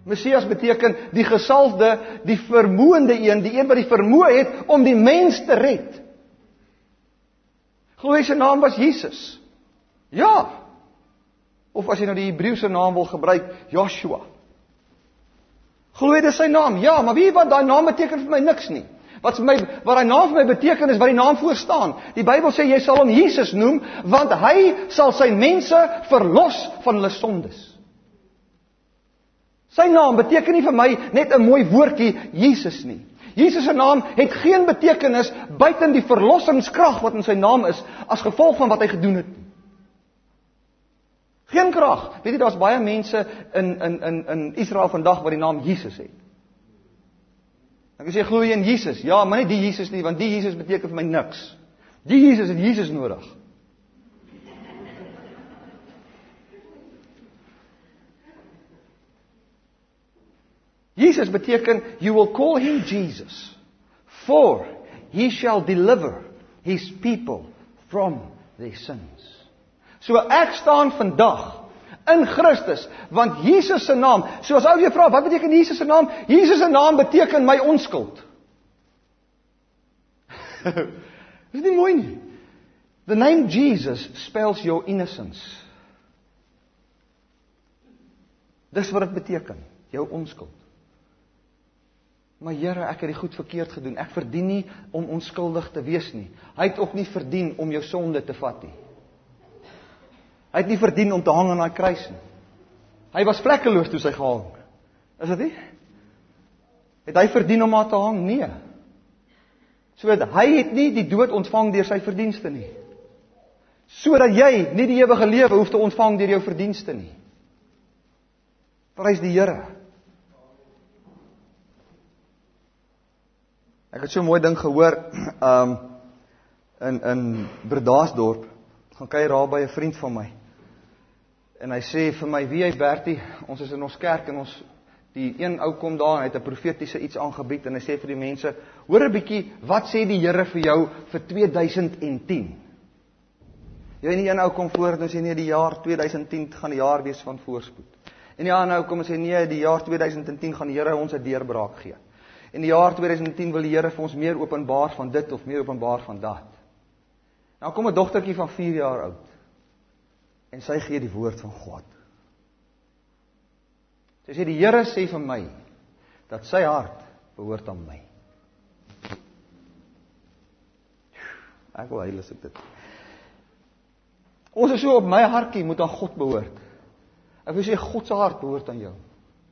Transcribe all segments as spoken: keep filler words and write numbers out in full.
Messias beteken die gesalfde, die vermoënde een, die een wat die vermoë het om die mens te red. Glo jy sy naam was Jesus? Ja. Of as jy nou die Hebreëse naam wil gebruik, Joshua. Glo jy dis sy naam? Ja, maar weet jy wat, daai naam beteken vir my niks nie. Wat vir my, wat daai naam vir my beteken is wat die naam voor staan. Die Bybel sê jy sal hom Jesus noem, want hy sal sy mense verlos van hulle sondes. Sy naam beteken nie vir my net 'n mooi woordjie Jesus nie. Jesus se naam het geen betekenis buiten die verlossingskrag wat in sy naam is as gevolg van wat hy gedoen het. Geen krag. Weet jy, daar's baie mense in in in in Israel vandag wat die naam Jesus het. Dan sê jy glo jy in Jesus? Ja, maar nie die Jesus nie, want die Jesus beteken vir my niks. Die Jesus het Jesus nodig. Jesus beteken, you will call him Jesus, for he shall deliver his people from their sins. So ek staan vandag in Christus, want Jesus se naam, soos ou jy vra, wat beteken Jesus se naam? Jesus se naam beteken my onskuld. Is nie mooi nie? The name Jesus spells your innocence. Dis wat dit beteken, jou onskuld. Maar Here, ek het die goed verkeerd gedoen. Ek verdien nie om onskuldig te wees nie. Hy het ook nie verdien om jou sonde te vat nie. Hy het nie verdien om te hang aan daai kruis nie. Hy was vlekkeloos toe hy gehang. Is dit nie? Het hy verdien om maar te hang? Nee. So hy het nie die dood ontvang deur sy verdienste nie. Sodat jy nie die ewige lewe hoef te ontvang deur jou verdienste nie. Prys die Here. Ek het so 'n mooi ding gehoor um, in, in Bredasdorp, gaan kuier daar by 'n vriend van my. En hy sê vir my, wie hy Bertie, ons is in ons kerk en ons, die een ou kom daar en hy het 'n profetiese iets aangebied en hy sê vir die mense, hoor 'n bietjie, wat sê die Here vir jou vir twee duisend tien? Jy weet nie, een ou kom voor en sê nee, die jaar twee duisend tien gaan die jaar wees van voorspoed. En die ander ou kom en sê nee, die jaar twee duisend tien gaan die Here ons 'n deurbraak gee. In die jaar twee duisend tien wil die Here vir ons meer openbaar van dit of meer openbaar van dat. Nou kom 'n dogtertjie van vier jaar oud. En sy gee die woord van God. Sy sê die Here sê vir my dat sy hart behoort aan my. Ek wil huil as ek dit. Ons is so op my hartjie moet aan God behoort. Ek wil sê God se hart behoort aan jou.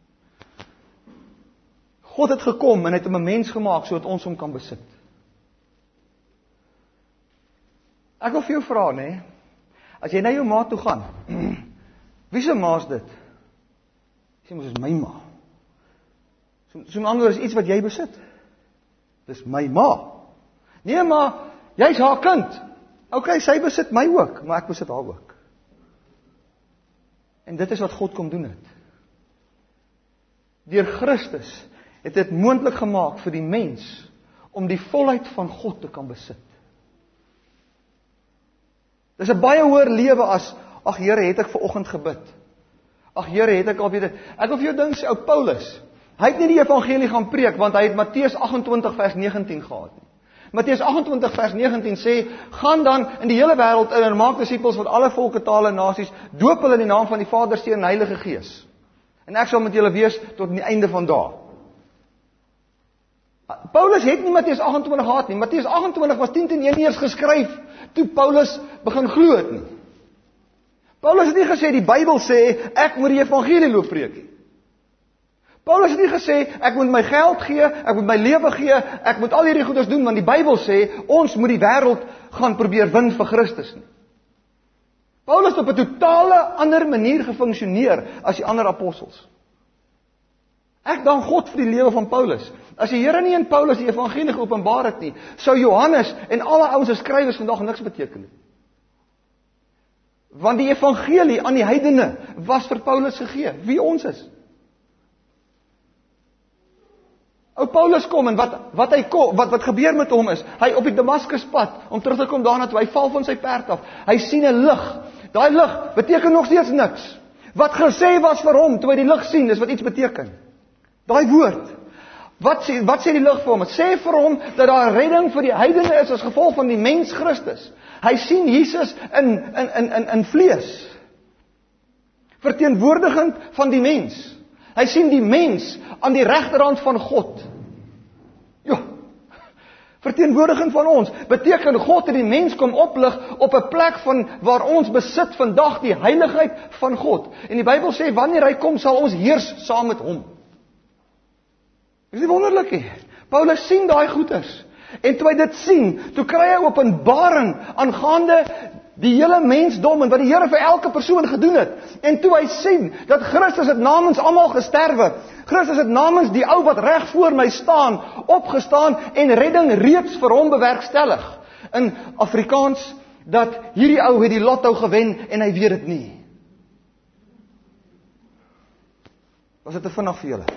God het gekom en het hom 'n mens gemaak sodat ons hom kan besit. Ek wil vir jou vra, nê? As jy na jou ma toe gaan, wie se ma is dit? Sê mos is my ma. So, so 'n ander is iets wat jy besit. Dis my ma. Nee, maar jy's haar kind. OK, sy besit my ook, maar ek besit haar ook. En dit is wat God kom doen het. Deur Christus het dit moontlik gemaak vir die mens om die volheid van God te kan besit. Dis 'n baie hoër lewe as, ag Here, het ek ver oggend gebid. Ag Here, het ek al weet dit. Ek wil vir jou ding sê, ou Paulus, hy het nie die evangelie gaan preek want hy het Matteus agt-en-twintig vers negentien gehad nie. Matteus agt-en-twintig vers negentien sê, gaan dan in die hele wêreld in en maak disippels van alle volke, tale en nasies, doop hulle in die naam van die Vader, Seun en Heilige Gees. En ek sal met julle wees tot aan die einde van dae. Paulus het nie Matteus agt-en-twintig gehad nie. Matteus agt-en-twintig was tien teen een eers geskryf toe Paulus begin glo het nie. Paulus het nie gesê die Bybel sê ek moet die evangelie loop preek nie. Paulus het nie gesê ek moet my geld gee, ek moet my lewe gee, ek moet al hierdie goeders doen want die Bybel sê ons moet die wêreld gaan probeer win vir Christus nie. Paulus het op 'n totale ander manier gefunksioneer as die ander apostels. Ek dank God vir die lewe van Paulus. As die Here nie in Paulus die evangelie geopenbaar het nie, sou Johannes en alle ouens se skrywers vandag niks beteken nie. Want die evangelie aan die heidene was vir Paulus gegee, wie ons is. Ou Paulus kom en wat wat hy kom, wat wat gebeur met hom is, hy op die Damaskuspad om terug te kom daarna toe, hy val van sy perd af. Hy sien 'n lig. Daai lig beteken nog steeds niks. Wat gesê was vir hom, toe hy die lig sien, dis wat iets beteken. Daai woord. Wat sê, wat sê die lig vir hom? Het sê vir hom, dat daar redding vir die heidene is, as gevolg van die mens Christus. Hy sien Jesus in, in, in, in, in vlees. Verteenwoordigend van die mens. Hy sien die mens, aan die regterhand van God. Ja, verteenwoordiging van ons, beteken God het die mens kom oplig op 'n plek van waar ons besit vandag die heiligheid van God. En die Bybel sê wanneer hy kom sal ons heers saam met hom. Is nie wonderlik nie? Paulus sien daai goeders. En toe hy dit sien, toe kry hy openbaring aangaande die hele mensdom en wat die Here vir elke persoon gedoen het. En toe hy sien dat Christus het namens almal gesterwe. Christus het namens die ou wat reg voor my staan, opgestaan en redding reeds vir hom bewerkstellig. In Afrikaans, dat hierdie ou het die lotto gewen en hy weet dit nie. Was dit te vinnig vir julle?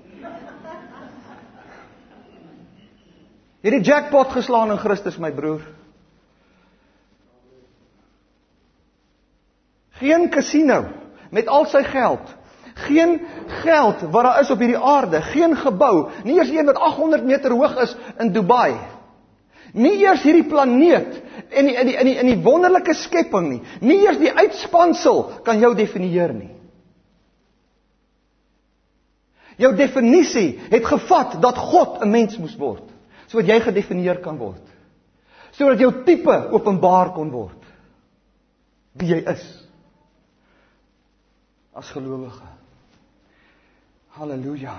Jy het die jackpot geslaan in Christus, my broer. Geen casino met al sy geld. Geen geld wat daar is op hierdie aarde. Geen gebou. Nie eers een wat agt honderd meter hoog is in Dubai. Nie eers hierdie planeet en die, in, die, in, die, in die wonderlike skepping nie. Nie eers die uitspansel kan jou definieer nie. Jou definisie het gevat dat God 'n mens moes word. Sodat jy gedefinieer kan word. Sodat jou tipe openbaar kon word. Wie jy is. As gelowige. Halleluja.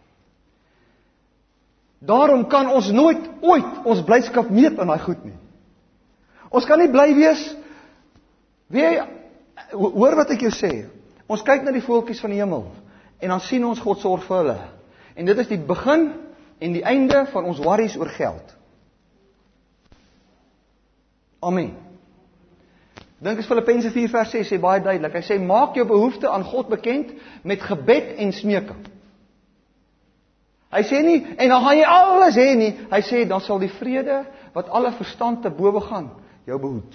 Daarom kan ons nooit ooit ons blydskap meet aan daai goed nie. Ons kan nie bly wees. Wie, hoor wat ek jou sê. Ons kyk na die voeltjies van die hemel en dan sien ons God sorg vir hulle. En dit is die begin en die einde van ons worries oor geld. Amen. Dink as Filippense vier vers ses sê baie duidelik. Hy sê maak jou behoefte aan God bekend met gebed en smeking. Hy sê nie en dan gaan jy alles hê nie. Hy sê dan sal die vrede wat alle verstand te bowe gaan jou behoed.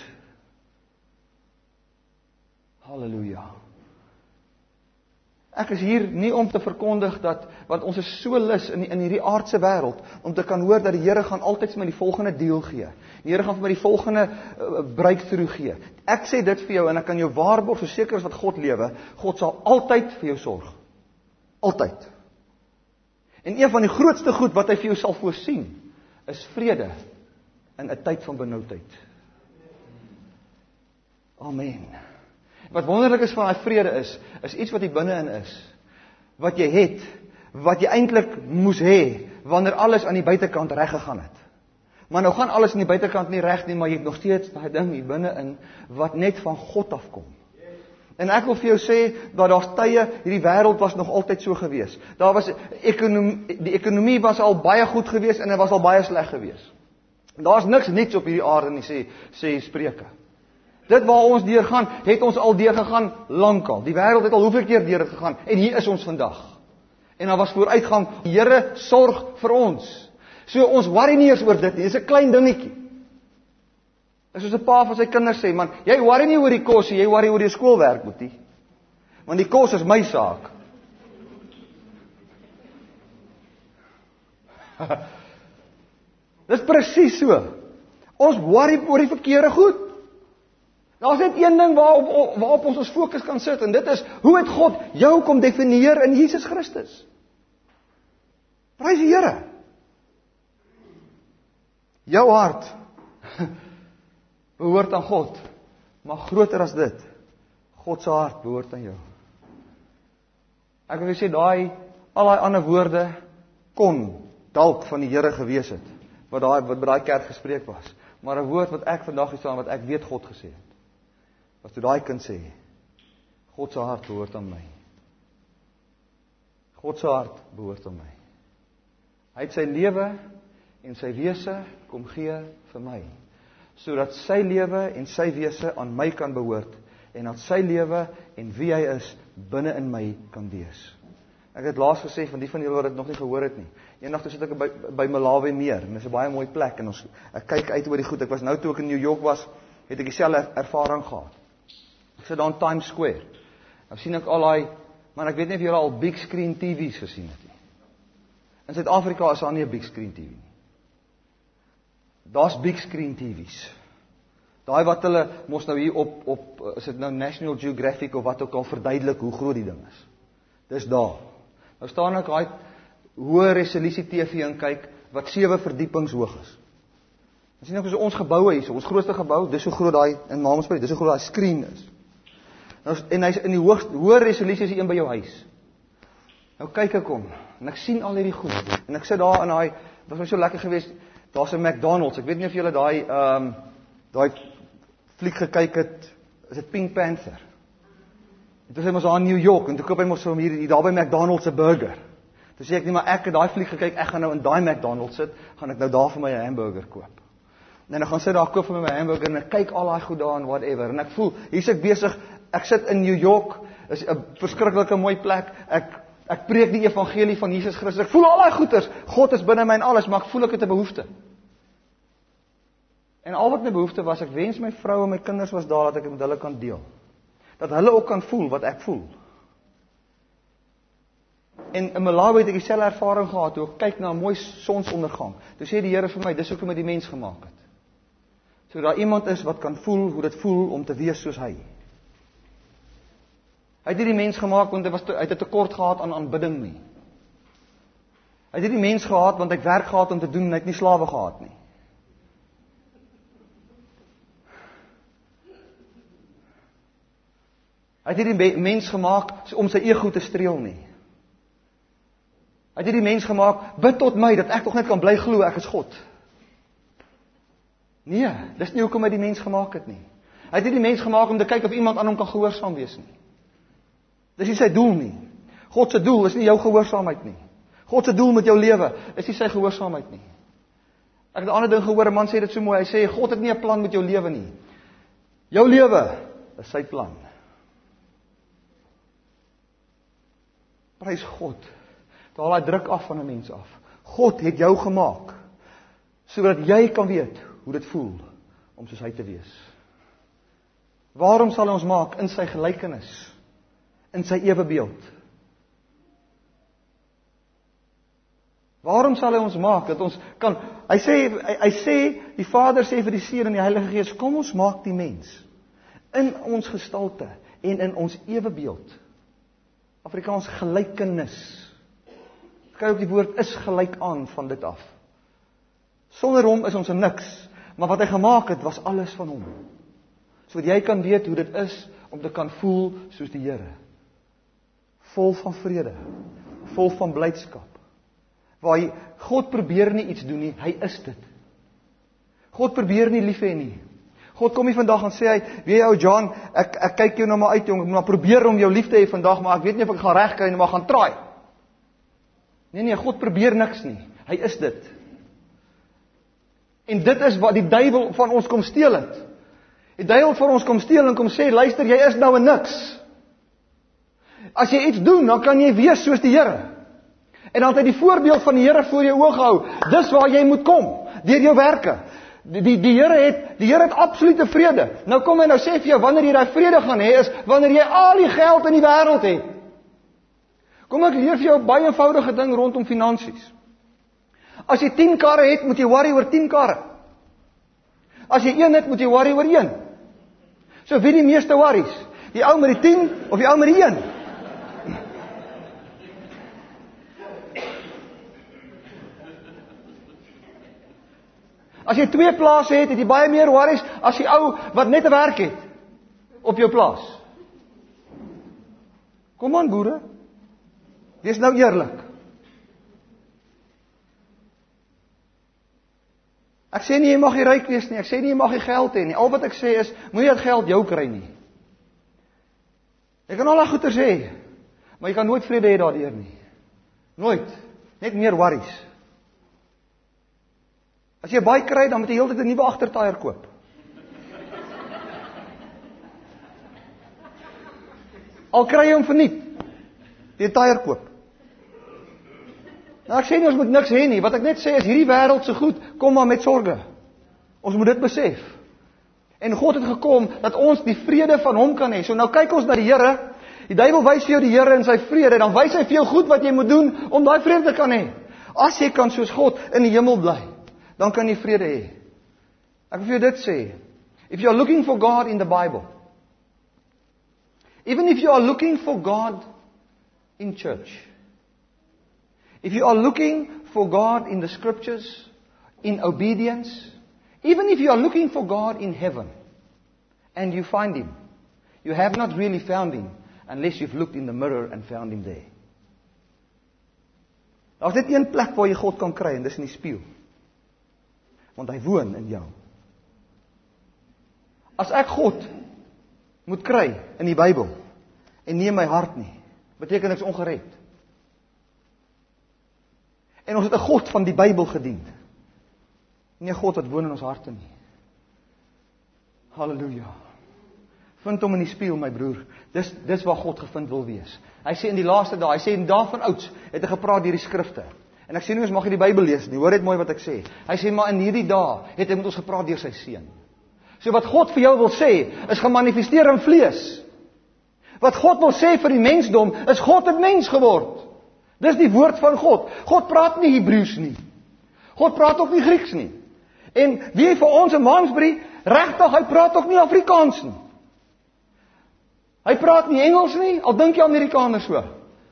Halleluja. Ek is hier nie om te verkondig dat, want ons is so lus in, in hierdie aardse wêreld, om te kan hoor dat die Here gaan altyd vir my die volgende deal gee. Die Here gaan vir my die volgende uh, breakthrough gee. Ek sê dit vir jou en ek kan jou waarborg, so seker as wat God lewe, God sal altyd vir jou sorg. Altyd. En een van die grootste goed wat hy vir jou sal voorsien, is vrede in 'n tyd van benoudheid. Amen. Wat wonderlik is van daai vrede is, is iets wat hier binne-in is. Wat jy het, wat jy eintlik moes hê, wanneer alles aan die buitekant reg gegaan het. Maar nou gaan alles aan die buitekant nie reg nie, maar jy het nog steeds daai ding hier binne-in, wat net van God afkom. En ek wil vir jou sê, dat daar's tye, hierdie wêreld was nog altyd so gewees. Daar was, ekonomie, die ekonomie was al baie goed gewees, en dit was al baie sleg gewees. Daar's niks niets op hierdie aarde nie, sê, sê Spreuke. Dit waar ons deur gaan, het ons al deur gegaan lankal. Die wêreld het al hoeveel keer deur gegaan en hier is ons vandag. En daar was vooruitgang. Die Here sorg vir ons. So ons worry nie eers oor dit nie. Dis 'n klein dingetjie. Dis soos 'n pa van sy kinders sê, man, jy worry nie oor die kos nie, jy worry oor die skoolwerk, boetie. Want die kos is my saak. Dis presies so. Ons worry oor die verkeerde goed. Daar's net een ding waarop, waarop ons ons fokus kan sit, en dit is, hoe het God jou kom definieer in Jesus Christus? Prys die Here. Jou hart behoort aan God, maar groter as dit, God se hart behoort aan jou. Ek wil sê, daai, al daai ander woorde, kon dalk van die Here gewees het, wat, daai, wat by daai kerk gespreek was, maar 'n woord wat ek vandag gestaan, wat ek weet God gesê het, was toe daai kind sê, God se hart behoort aan my. God se hart behoort aan my. Hy het sy lewe en sy wese kom gee vir my, sodat sy lewe en sy wese aan my kan behoort, en dat sy lewe en wie hy is, binne in my kan wees. Ek het laas gesê, van die van julle wat dit nog nie gehoor het nie, eendag toe sit ek by, by Malawi meer, en dit is 'n baie mooi plek, en ons, ek kyk uit oor die goed, ek was nou toe ek in New York was, het ek dieselfde ervaring gehad. Ek sit daar in Times Square, Nou sien ek al daai, maar ek weet nie of julle al big screen T V's gesien het nie. In Suid-Afrika is daar nie 'n big screen T V nie. Daar's big screen T V's. Daai wat hulle mos nou hier op op is dit nou National Geographic of wat ook al verduidelik hoe groot die ding is. Dis daar. Nou staan ek daai hoë resolusie T V en kyk wat sewe verdiepings hoog is. Ons sien ook so ons geboue hier, ons grootste gebou, dis so groot daai in Mamasbury, dis so groot daai skerm is. Nou en hy's in die hoogste hoë resolusie is een by jou huis. Nou kyk ek hom en ek sien al hierdie goed en ek sit daar in daai was my so lekker geweest. Daar's 'n McDonald's. Ek weet nie of julle daai ehm um, daai fliek gekyk het, is dit Pink Panther. Dit was mos daar in New York en toe koop hy mos so hier daar by McDonald's 'n burger. Toe sê ek nie maar ek het daai fliek gekyk, ek gaan nou in daai McDonald's sit, gaan ek nou daar vir my 'n hamburger koop. En dan gaan sit daar koop vir my 'n hamburger en ek kyk al daai goed daar en whatever en ek voel hier's ek besig, ek sit in New York, is 'n verskriklike mooi plek. Ek ek preek die evangelie van Jesus Christus. Ek voel al daai goeders. God is binne my en alles, maar ek voel ek het 'n behoefte. En al wat my behoefte was, ek wens my vrou en my kinders was daar dat ek dit met hulle kan deel. Dat hulle ook kan voel wat ek voel. En in Malawi het ek dieselfde ervaring gehad toe ek kyk na 'n mooi sonsondergang. Toe sê die Here vir my, dis hoekom hy die mens gemaak het. So daar iemand is wat kan voel hoe dit voel om te wees soos hy. Hy het nie die mens gemaak want hy was te, hy het 'n tekort gehad aan aanbidding nie. Hy het nie die mens gehad want hy het werk gehad om te doen en hy het nie slawe gehad nie. Hy het nie die mens gemaak om sy ego te streel nie. Hy het nie die mens gemaak, bid tot my dat ek tog net kan bly glo ek is God. Nee, dis nie hoekom hy die mens gemaak het nie. Hy het nie die mens gemaak om te kyk of iemand aan hom kan gehoorsaam wees nie. Dis nie sy doel nie. God se doel is nie jou gehoorsaamheid nie. God se doel met jou lewe is nie sy gehoorsaamheid nie. Ek het 'n ander ding gehoor, 'n man sê dit so mooi, hy sê God het nie 'n plan met jou lewe nie. Jou lewe is sy plan. Prys God. Daal daai druk af van 'n mens af. God het jou gemaak sodat jy kan weet hoe dit voel om soos hy te wees. Waarom sal hy ons maak in sy gelykenis, in sy ewebeeld? Waarom sal hy ons maak dat ons kan hy sê hy, hy sê die Vader sê vir die Seun en die Heilige Gees, kom ons maak die mens in ons gestalte en in ons ewebeeld. Afrikaans gelykenis. Kyk op die woord is gelyk aan van dit af. Sonder hom is ons niks, maar wat hy gemaak het was alles van hom. Sodat jy kan weet hoe dit is om te kan voel soos die Here. Vol van vrede, vol van blydskap. Waar hy, God probeer nie iets doen nie, hy is dit. God probeer nie lief hê nie. God kom nie vandag en sê hy, weet jy ou John, ek ek kyk jou nou maar uit jong, ek moet maar probeer om jou lief te hê vandag, maar ek weet nie of ek gaan reg kry nie, maar gaan try. Nee nee, God probeer niks nie. Hy is dit. En dit is wat die duiwel van ons kom steel het. Die duiwel van ons kom steel en kom sê, luister, jy is nou 'n niks. As jy iets doen, dan kan jy wees soos die Here. En dan het hy die voorbeeld van die Here voor jou oë gehou. Dis waar jy moet kom, deur jou werke. Die die, die Here het die Here het absolute vrede. Nou kom hy nou sê vir jou wanneer jy daai vrede gaan hê is wanneer jy al die geld in die wêreld het. Kom ek leer vir jou 'n baie eenvoudige ding rondom finansies. As jy tien karre het, moet jy worry oor tien karre. As jy een het, moet jy worry oor een. So wie die meeste worries? Die ou met die tien of die ou met die een? As jy twee plase het, het jy baie meer worries as die ou wat net 'n werk het op jou plaas. Kom aan boere. Wees nou eerlik. Ek sê nie jy mag nie ryk wees nie, ek sê nie jy mag nie geld hê nie. Al wat ek sê is, moenie dat geld jou kry nie. Jy kan al daai goeie sê, maar jy kan nooit vrede hê daardeur nie. Nooit. Net meer worries. As jy baie kry, dan moet jy heeltyd 'n nuwe agtertaier koop. Al kry jy hom verniet, jy 'n taier koop. Nou ek sê nie ons moet niks hê nie, wat ek net sê is hierdie wêreld se goed kom maar met sorge. Ons moet dit besef. En God het gekom dat ons die vrede van hom kan hê. So nou kyk ons na die Here. Die duiwel wys vir jou die Here en sy vrede, dan wys hy vir jou goed wat jy moet doen om daai vrede te kan hê. As jy kan soos God in die hemel bly, dan kan jy vrede hê. Ek wil vir jou dit sê. If you are looking for God in the Bible, even if you are looking for God in church, if you are looking for God in the scriptures, in obedience, even if you are looking for God in heaven, and you find Him, you have not really found Him, unless you've looked in the mirror and found Him there. Daar's net een plek waar jy God kan kry, en dis in die spieël. Want hy woon in jou. As ek God moet kry in die Bybel, en nie in my hart nie, beteken ek's ongered. En ons het 'n God van die Bybel gedien. Nie 'n God wat woon in ons harte nie. Halleluja. Vind hom in die spieël, my broer. Dis dis waar God gevind wil wees. Hy sê in die laaste dae, hy sê in dae van ouds het hy gepraat deur die skrifte. En ek sê nie ons mag nie die Bybel lees nie. Hoor net mooi wat ek sê. Hy sê maar in hierdie dae het hy met ons gepraat deur sy seun. So wat God vir jou wil sê, is gemanifesteer in vlees. Wat God wil sê vir die mensdom, is God het mens geword. Dis die woord van God. God praat nie Hebreëus nie. God praat ook nie Grieks nie. En wie vir ons in Mansbury, regtig, hy praat ook nie Afrikaans nie. Hy praat nie Engels nie, al dink jy Amerikaners so.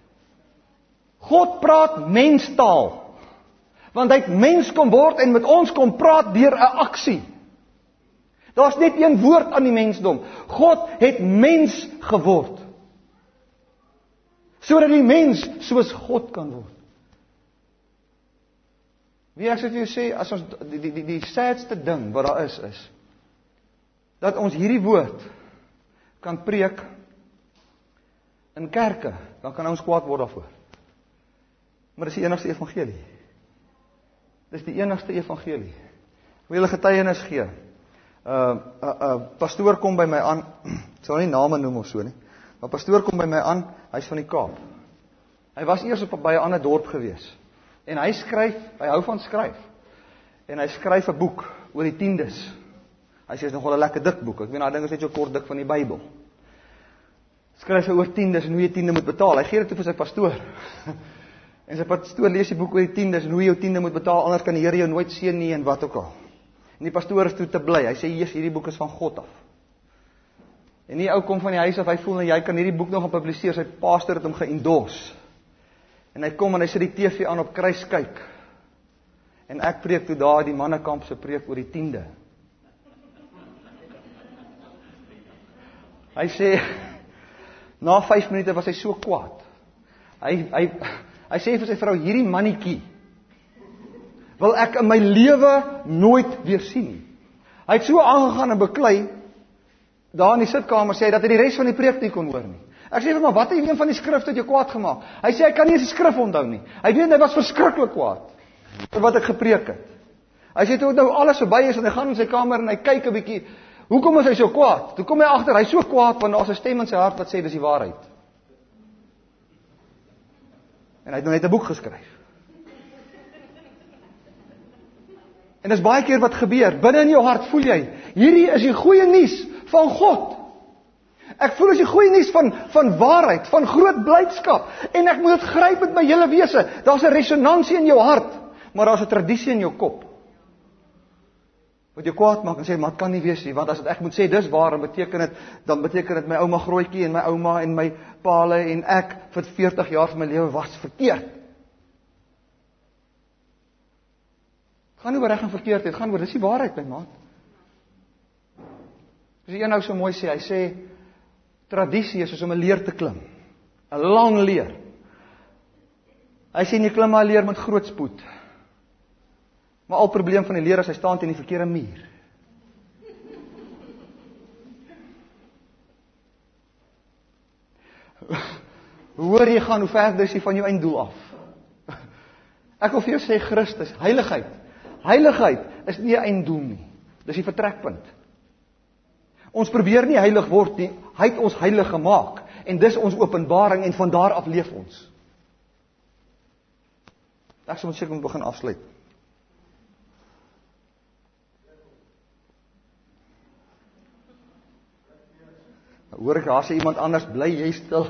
God praat menstaal. Want hy het mens kom word en met ons kom praat deur 'n aksie. Daar's net een woord aan die mensdom. God het mens geword. Sodat die mens soos God kan word. Wie ek sê vir jou sê, as ons die die die, die sadste ding wat daar is is dat ons hierdie woord kan preek in kerke, dan kan ons kwaad word daarvoor. Maar dis die enigste evangelie. Dis die enigste evangelie. Ek wil julle getuienis gee. 'n uh, 'n uh, uh, pastoor kom by my aan. Ek sal nie name noem of so nie. Maar pastoor kom by my aan, hy's van die Kaap. Hy was eers op by 'n ander dorp gewees. En hy skryf, hy hou van skryf. En hy skryf 'n boek oor die tiendes. Hy sê dit is nogal 'n lekker dik boek. Ek weet daai ding is net so kort dik van die Bybel. Skryf hy oor tiendes en hoe jy tiende moet betaal. Hy gee dit toe vir sy pastoor. En sy pastoor lees die boek oor die tiendes en hoe jy jou tiende moet betaal, anders kan die Here jou nooit seën nie en wat ook al. En die pastoor is toe te bly. Hy sê eers hierdie boek is van God af. En die ou kom van die huis af, hy voel nou jy kan hierdie boek nog gepubliseer. Sy pastor het hom geendors. En hy kom en hy sit die T V aan op kruiskyk. En ek preek toe daar die mannekamp se preek oor die tiende. Hy sê na vyf minute was hy so kwaad. Hy hy hy sê vir sy vrou, hierdie mannetjie wil ek in my lewe nooit weer sien nie. Hy het so aangegaan en beklei daar in die sitkamer sê hy dat hy die res van die preek nie kon hoor nie. Ek sê vir hom, wat het een van die skrifte jou kwaad gemaak? Hy sê hy kan nie eens die skrif onthou nie. Hy weet hy was verskriklik kwaad vir wat ek gepreek het. Hy sê toe nou alles verby is en hy gaan in sy kamer en hy kyk 'n bietjie. Hoekom is hy so kwaad? Toe kom hy agter, hy's so kwaad want daar's 'n stem in sy hart wat sê dis die waarheid. En hy het nou net 'n boek geskryf. En dis baie keer wat gebeur. Binne in jou hart voel jy, hierdie is die goeie nuus van God. Ek voel as die goeie nuus van van waarheid, van groot blydskap en ek moet dit gryp met my hele wese. Daar's 'n resonansie in jou hart, maar daar's 'n tradisie in jou kop. Wat jou kwaad maak en sê, maar dit kan nie wees nie, want as ek moet sê dis waar, dan beteken dit dan beteken dit my ouma grootjie en my ouma en my paale en ek vir veertig jaar van my lewe was verkeerd. Het gaan nie oor reg en verkeerd, dit gaan oor dis die waarheid, my maat. Dis die een nou so mooi sê, hy sê tradisie is soos om 'n leer te klim. 'n Lang leer. Hy sê jy klim maar leer met groot spoed. Maar al probleem van die leer is hy staan teen die verkeerde muur. Hoe hoor jy gaan, hoe verder is jy van jou einddoel af? Ek wil vir jou sê Christus, heiligheid. Heiligheid is nie 'n einddoel nie. Dis die vertrekpunt. Ons probeer nie heilig word nie, hy het ons heilig gemaak. En dis ons openbaring en van daar af leef ons. Ek sal moet seker moet begin afsluit. Hoor hoor ek daar sê iemand anders, bly jy stil.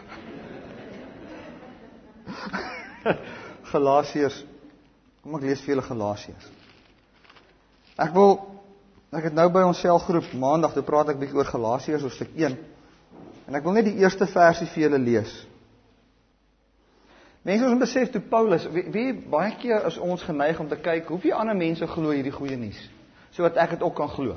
Galasiërs, kom ek lees vir julle Galasiërs. Ek wil, ek het nou by ons selgroep, maandag, toe praat ek bietjie oor Galasiërs, hoofstuk een, en ek wil net die eerste versie vir julle lees. Mense ons besef toe Paulus, wie, wie baie keer is ons geneig om te kyk, hoeveel ander mense glo hierdie goeie nuus, sodat ek dit ook kan glo.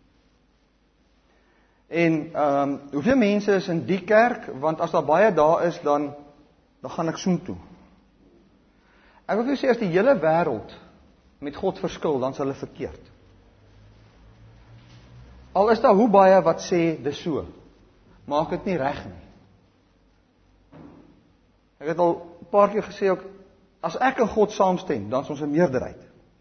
En um, hoeveel mense is in die kerk, want as daar baie daar is, dan, dan gaan ek soen toe. Ek wil vir jou sê, as die hele wêreld met God verskil, dan is hulle verkeerd. Al is daar hoe baie wat sê, dis so, maak dit nie reg nie. Ek het al 'n paar keer gesê ook, as ek en God saamstem, dan is ons 'n meerderheid.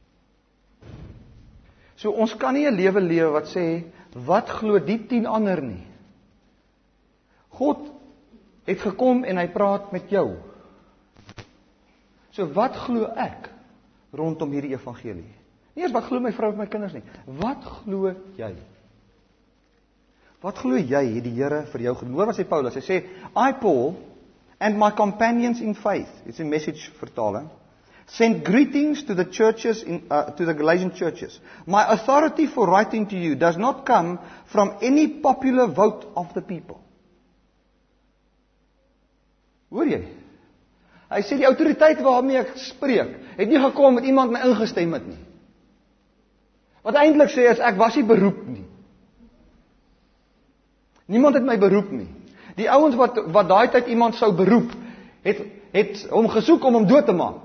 So ons kan nie 'n lewe lewe wat sê, wat glo die tien ander nie. God het gekom en hy praat met jou. So wat glo ek rondom hierdie evangelie? Nie eers wat glo my vrou en my kinders nie. Wat glo jy? Wat glo jy het die Here vir jou gedoen? Hoor wat sê Paulus, hy sê, I Paul and my companions in faith, it's a message vertaling, send greetings to the churches, in, uh, to the Galatian churches. My authority for writing to you does not come from any popular vote of the people. Hoor jy? Hy sê die autoriteit waarmee ek spreek, het nie gekom met iemand my ingestem het nie. Wat eintlik sê is, ek was nie beroep nie. Niemand het my beroep nie. Die ouens wat, wat daai tyd iemand sou beroep, het, het hom gesoek om hom dood te maak.